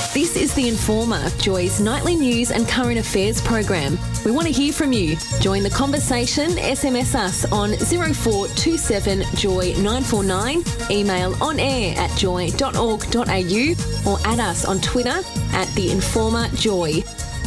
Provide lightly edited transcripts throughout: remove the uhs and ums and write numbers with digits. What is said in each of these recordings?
This is The Informer, Joy's nightly news and current affairs program. We want to hear from you. Join the conversation, SMS us on 0427 Joy 949, email onair@joy.org.au or add us on Twitter @The Informer Joy.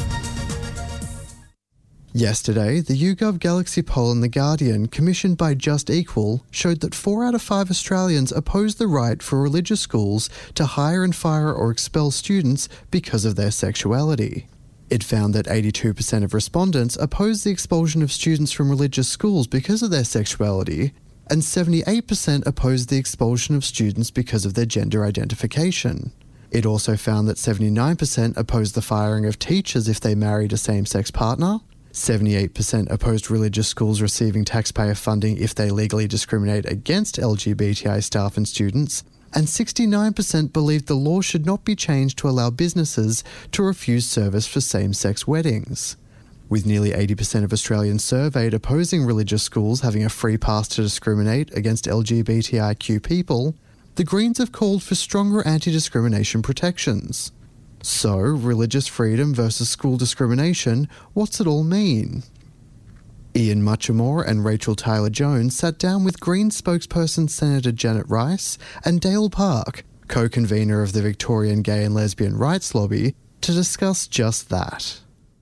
Yesterday, the YouGov Galaxy poll in The Guardian, commissioned by Just Equal, showed that 4 out of 5 Australians oppose the right for religious schools to hire and fire or expel students because of their sexuality. It found that 82% of respondents oppose the expulsion of students from religious schools because of their sexuality, and 78% oppose the expulsion of students because of their gender identification. It also found that 79% opposed the firing of teachers if they married a same-sex partner, 78% opposed religious schools receiving taxpayer funding if they legally discriminate against LGBTI staff and students, and 69% believed the law should not be changed to allow businesses to refuse service for same-sex weddings. With nearly 80% of Australians surveyed opposing religious schools having a free pass to discriminate against LGBTIQ people, the Greens have called for stronger anti-discrimination protections. So, religious freedom versus school discrimination, what's it all mean? Ian Muchamore and Rachel Taylor-Jones sat down with Greens spokesperson Senator Janet Rice and Dale Park, co-convener of the Victorian Gay and Lesbian Rights Lobby, to discuss just that.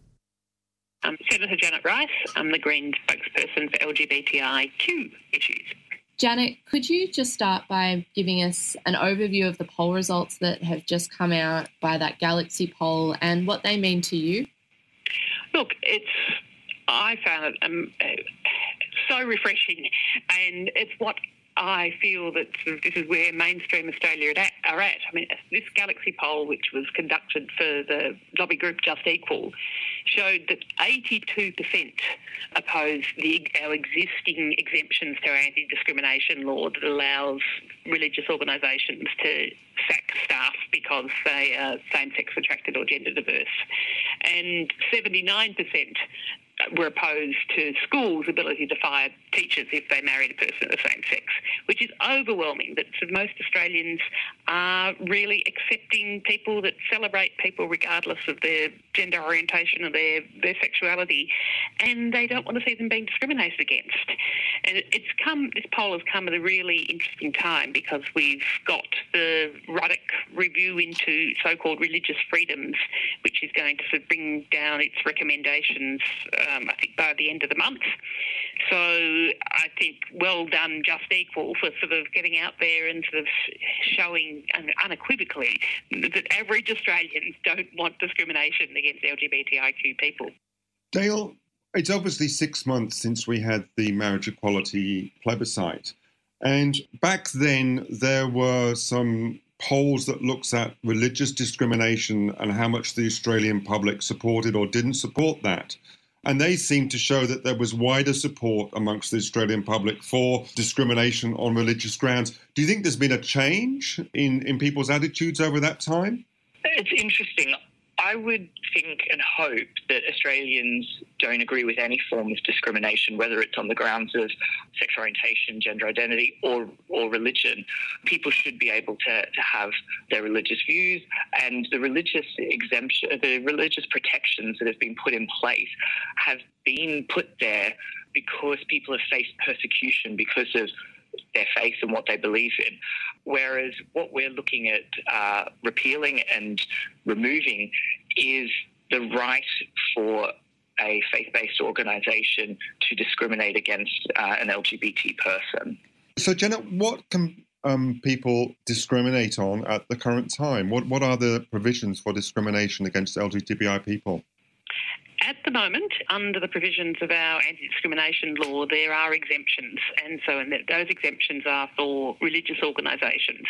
I'm Senator Janet Rice. I'm the Greens spokesperson for LGBTIQ issues. Janet, could you just start by giving us an overview of the poll results that have just come out by that Galaxy poll and what they mean to you? Look, I found it so refreshing, and it's what I feel that this is where mainstream Australia are at. I mean, this Galaxy poll, which was conducted for the lobby group Just Equal, showed that 82% oppose our existing exemptions to our anti-discrimination law that allows religious organisations to sack staff because they are same-sex attracted or gender diverse. And 79% were opposed to schools' ability to fire teachers if they married a person of the same sex, which is overwhelming. That most Australians are really accepting people that celebrate people regardless of their gender orientation or their sexuality, and they don't want to see them being discriminated against. And this poll has come at a really interesting time because we've got the Ruddock review into so-called religious freedoms, which is going to sort of bring down its recommendations I think by the end of the month. So I think well done Just Equal for sort of getting out there and sort of showing unequivocally that average Australians don't want discrimination against LGBTIQ people. Dale, it's obviously 6 months since we had the marriage equality plebiscite. And back then there were some polls that looks at religious discrimination and how much the Australian public supported or didn't support that. And they seemed to show that there was wider support amongst the Australian public for discrimination on religious grounds. Do you think there's been a change in people's attitudes over that time? It's interesting. I would think and hope that Australians don't agree with any form of discrimination, whether it's on the grounds of sexual orientation, gender identity, or religion. People should be able to have their religious views, and the religious exemption, the religious protections that have been put in place have been put there because people have faced persecution because of their faith and what they believe in. Whereas what we're looking at repealing and removing is the right for a faith-based organisation to discriminate against an LGBT person. So, Janet, what can people discriminate on at the current time? What are the provisions for discrimination against LGBTI people? At the moment, under the provisions of our anti-discrimination law, there are exemptions, and those exemptions are for religious organisations.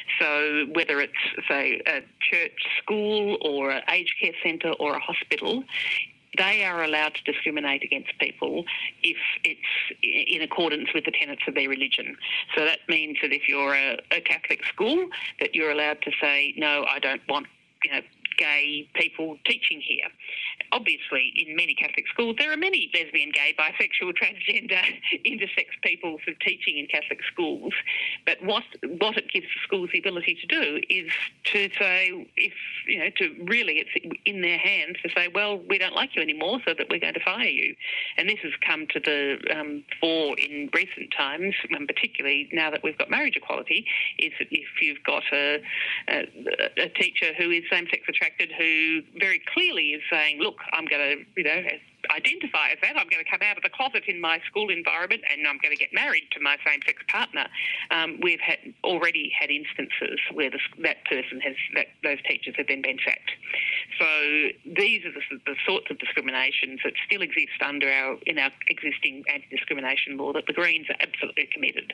So whether it's, say, a church, school or an aged care centre or a hospital, they are allowed to discriminate against people if it's in accordance with the tenets of their religion. So that means that if you're a Catholic school, that you're allowed to say, no, I don't want, gay people teaching here. obviously in many Catholic schools there are many lesbian, gay, bisexual, transgender, intersex people sort of teaching in Catholic schools, but what it gives the schools the ability to do is to say, if it's in their hands to say, well, we don't like you anymore, so that we're going to fire you. And this has come to the fore in recent times, particularly now that we've got marriage equality, is that if you've got a teacher who is same-sex attracted, who very clearly is saying, look, I'm going to, identify as that, I'm going to come out of the closet in my school environment and I'm going to get married to my same-sex partner. We've already had instances where those teachers have then been sacked. So these are the sorts of discriminations that still exist in our existing anti-discrimination law that the Greens are absolutely committed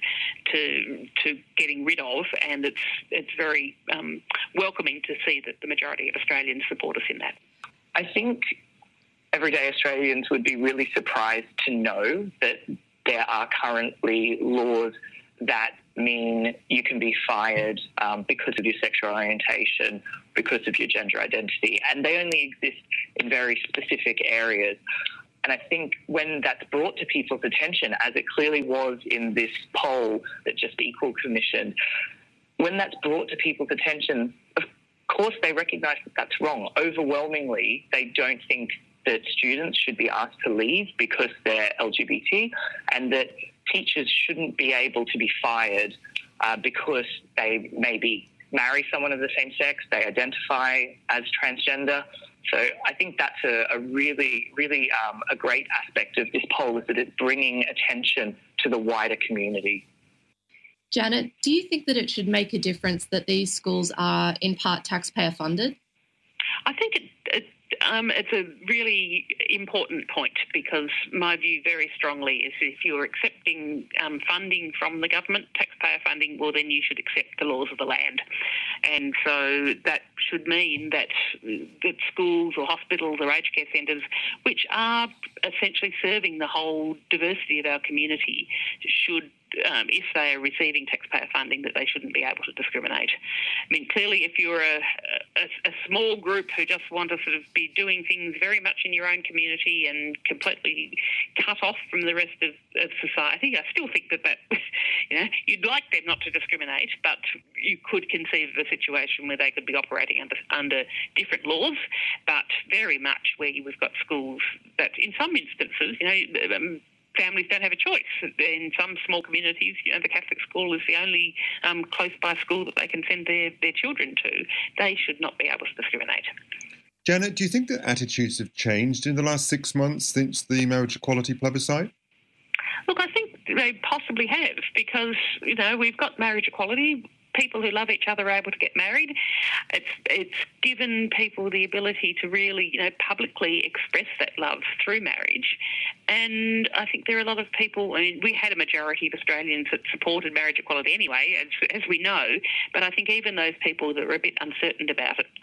to getting rid of, and it's very welcoming to see that the majority of Australians support us in that. I think everyday Australians would be really surprised to know that there are currently laws that mean you can be fired because of your sexual orientation, because of your gender identity, and they only exist in very specific areas. And I think when that's brought to people's attention, as it clearly was in this poll that Just Equal commissioned, when that's brought to people's attention, of course they recognise that that's wrong. Overwhelmingly, they don't think that students should be asked to leave because they're LGBT, and that teachers shouldn't be able to be fired because they maybe marry someone of the same sex, they identify as transgender. So I think that's a really, really a great aspect of this poll, is that it's bringing attention to the wider community. Janet, do you think that it should make a difference that these schools are in part taxpayer funded? I think it's a really important point, because my view very strongly is if you're accepting funding from the government, taxpayer funding, well, then you should accept the laws of the land. And so that should mean that schools or hospitals or aged care centres, which are essentially serving the whole diversity of our community, should, if they are receiving taxpayer funding, that they shouldn't be able to discriminate. I mean, clearly, if you're a small group who just want to sort of be doing things very much in your own community and completely cut off from the rest of society, I still think that you'd like them not to discriminate, but you could conceive of a situation where they could be operating under different laws, but very much where we've got schools that, in some instances, families don't have a choice. In some small communities, the Catholic school is the only close-by school that they can send their children to. They should not be able to discriminate. Janet, do you think that attitudes have changed in the last 6 months since the marriage equality plebiscite? Look, I think they possibly have, because, we've got marriage equality. People who love each other are able to get married. It's given people the ability to really, publicly express that love through marriage. And I think there are a lot of people, we had a majority of Australians that supported marriage equality anyway, as we know, but I think even those people that were a bit uncertain about it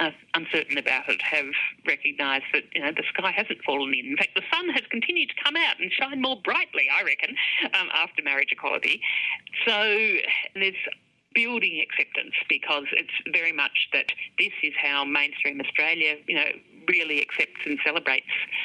have recognised that, the sky hasn't fallen in. In fact, the sun has continued to come out and shine more brightly, I reckon, after marriage equality. So there's building acceptance, because it's very much that this is how mainstream Australia, really accepts and celebrates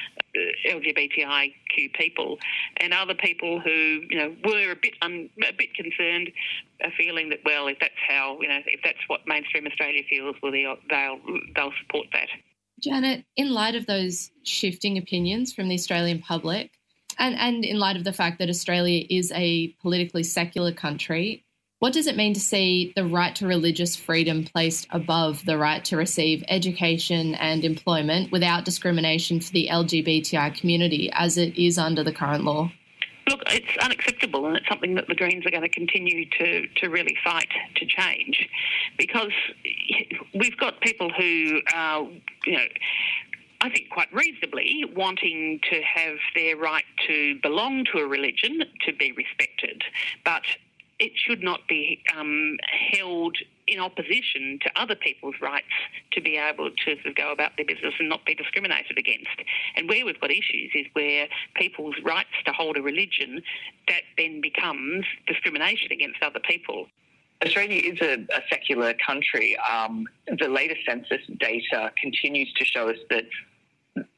LGBTIQ people, and other people who, were a bit concerned are feeling that, well, if that's how, if that's what mainstream Australia feels, well, they'll support that. Janet, in light of those shifting opinions from the Australian public, and in light of the fact that Australia is a politically secular country, what does it mean to see the right to religious freedom placed above the right to receive education and employment without discrimination for the LGBTI community, as it is under the current law? Look, it's unacceptable, and it's something that the Greens are going to continue to really fight to change, because we've got people who are, I think quite reasonably wanting to have their right to belong to a religion to be respected, but it should not be held in opposition to other people's rights to be able to sort of go about their business and not be discriminated against. And where we've got issues is where people's rights to hold a religion, that then becomes discrimination against other people. Australia is a secular country. The latest census data continues to show us that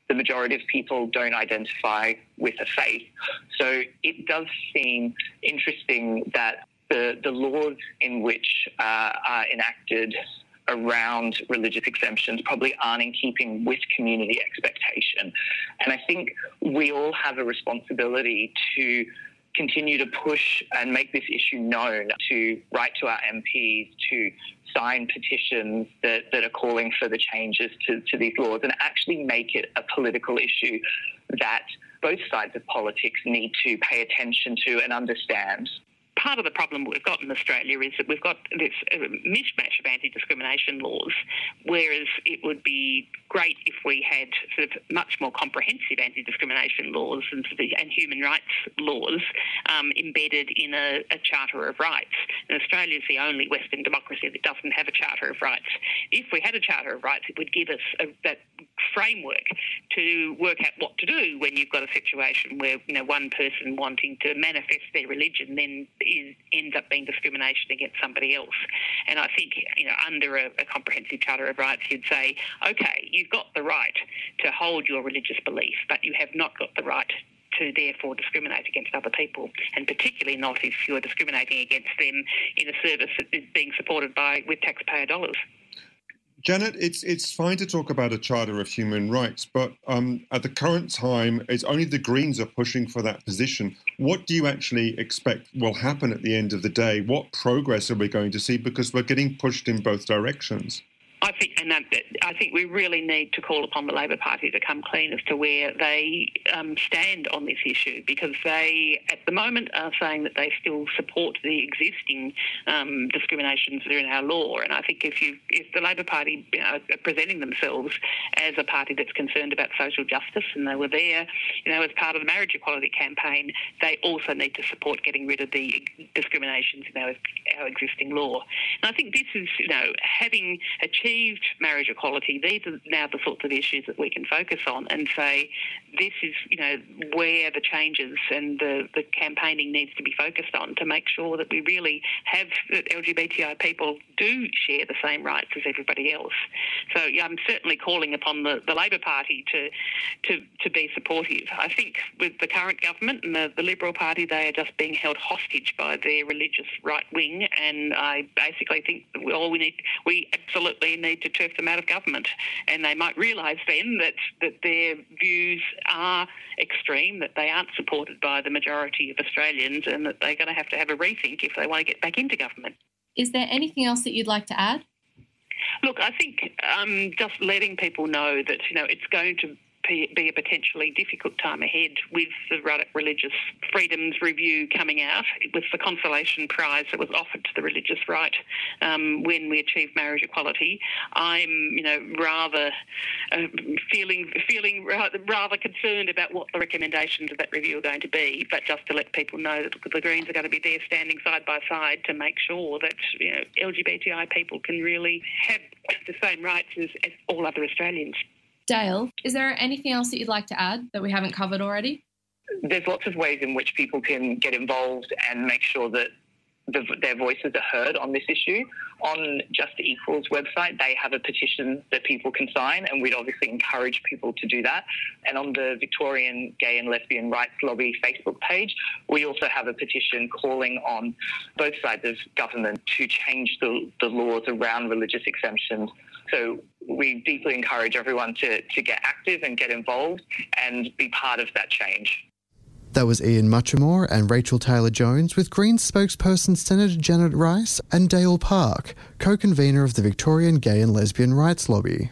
the majority of people don't identify with a faith. So it does seem interesting that the laws in which are enacted around religious exemptions probably aren't in keeping with community expectation. And I think we all have a responsibility to continue to push and make this issue known, to write to our MPs, to sign petitions that are calling for the changes to these laws, and actually make it a political issue that both sides of politics need to pay attention to and understand. Part of the problem we've got in Australia is that we've got this mishmash of anti-discrimination laws, whereas it would be great if we had sort of much more comprehensive anti-discrimination laws and human rights laws embedded in a Charter of Rights. And Australia is the only Western democracy that doesn't have a Charter of Rights. If we had a Charter of Rights, it would give us that framework to work out what to do when you've got a situation where one person wanting to manifest their religion then ends up being discrimination against somebody else. And I think under a comprehensive Charter of Rights, you'd say, okay, you've got the right to hold your religious belief, but you have not got the right to therefore discriminate against other people, and particularly not if you're discriminating against them in a service that is being supported with taxpayer dollars. Janet, it's fine to talk about a Charter of Human Rights, but at the current time, it's only the Greens are pushing for that position. What do you actually expect will happen at the end of the day? What progress are we going to see? Because we're getting pushed in both directions. I think we really need to call upon the Labor Party to come clean as to where they stand on this issue, because they, at the moment, are saying that they still support the existing discriminations that are in our law. And I think if the Labor Party are presenting themselves as a party that's concerned about social justice, and they were there, as part of the marriage equality campaign, they also need to support getting rid of the discriminations in our existing law. And I think this is, having achieved marriage equality, these are now the sorts of issues that we can focus on and say this is, where the changes and the campaigning needs to be focused on to make sure that we really have that LGBTI people do share the same rights as everybody else. So I'm certainly calling upon the Labor Party to be supportive. I think with the current government and the Liberal Party, they are just being held hostage by their religious right wing, and I basically think that we absolutely need to turf them out of government, and they might realise then that their views are extreme, that they aren't supported by the majority of Australians, and that they're going to have a rethink if they want to get back into government. Is there anything else that you'd like to add? Look, I think just letting people know that it's going to be a potentially difficult time ahead with the Religious Freedoms Review coming out, with the consolation prize that was offered to the religious right when we achieved marriage equality. I'm, rather feeling rather concerned about what the recommendations of that review are going to be. But just to let people know that the Greens are going to be there standing side by side to make sure that LGBTI people can really have the same rights as all other Australians. Dale, is there anything else that you'd like to add that we haven't covered already? There's lots of ways in which people can get involved and make sure that their voices are heard on this issue. On Just Equal's website, they have a petition that people can sign, and we'd obviously encourage people to do that. And on the Victorian Gay and Lesbian Rights Lobby Facebook page, we also have a petition calling on both sides of government to change the laws around religious exemptions. So we deeply encourage everyone to get active and get involved and be part of that change. That was Ian Muchamore and Rachel Taylor-Jones with Greens spokesperson Senator Janet Rice and Dale Park, co-convener of the Victorian Gay and Lesbian Rights Lobby.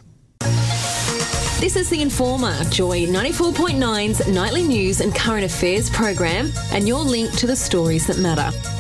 This is The Informer, Joy 94.9's nightly news and current affairs program, and your link to the stories that matter.